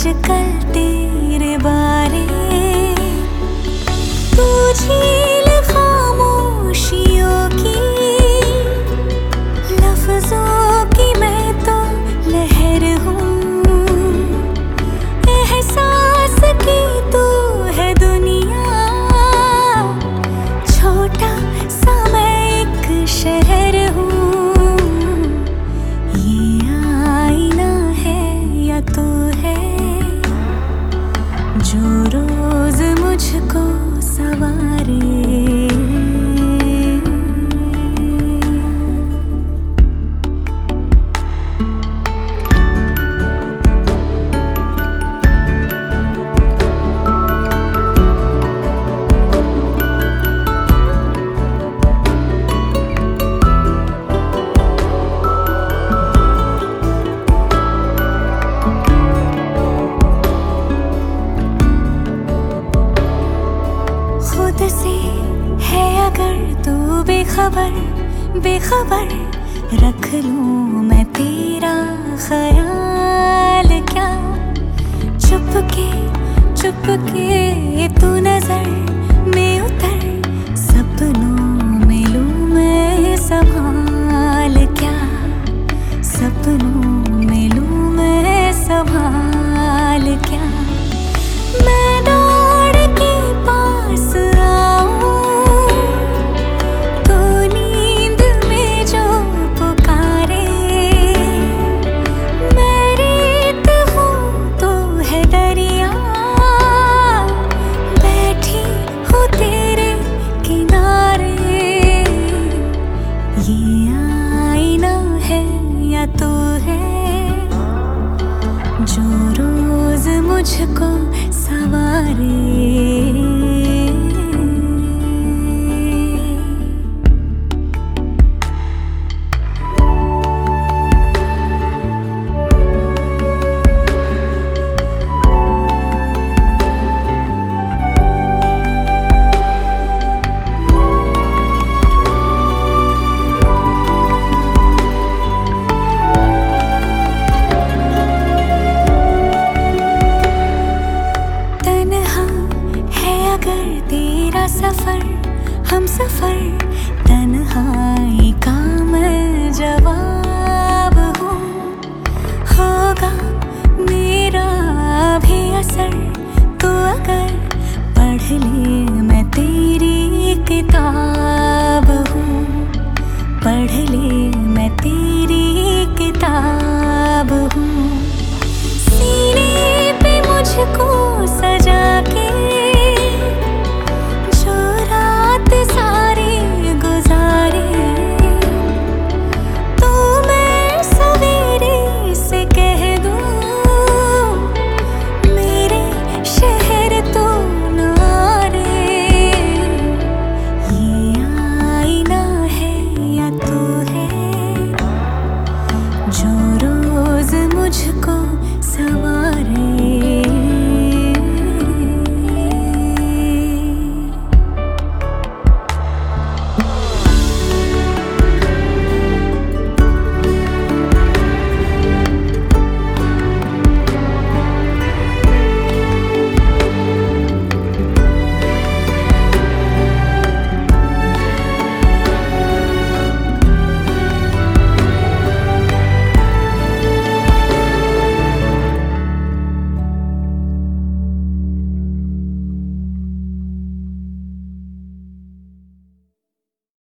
आजकल तेरे बारे। तू झील खामोशियों की, लफ्जों की मैं तो लहर हूँ। एहसास की तू है दुनिया, छोटा सा मैं एक शहर हूँ। ये आईना है या तू है जो रोज मुझको सवारे। खुद से है अगर तू बेखबर रख लूं मैं तेरा ख्याल क्या। चुपके तू नजर में उतर, सपनों में लूं मैं संभाल क्या। सपनों में लूं मैं संभाल क्या। मैं दौड़ के पास आऊं तो नींद में जो पुकारे। मैं रेत हूँ तो है दरिया, बैठी हूँ तेरे किनारे। ये आईना है या तू है जो रोज मुझको सवारे। तेरा सफर हम सफर, तन्हाई का मैं जवाब हूँ। होगा मेरा भी असर तो अगर पढ़ ले मैं तेरी किताब हूँ। पढ़ ले मैं तेरी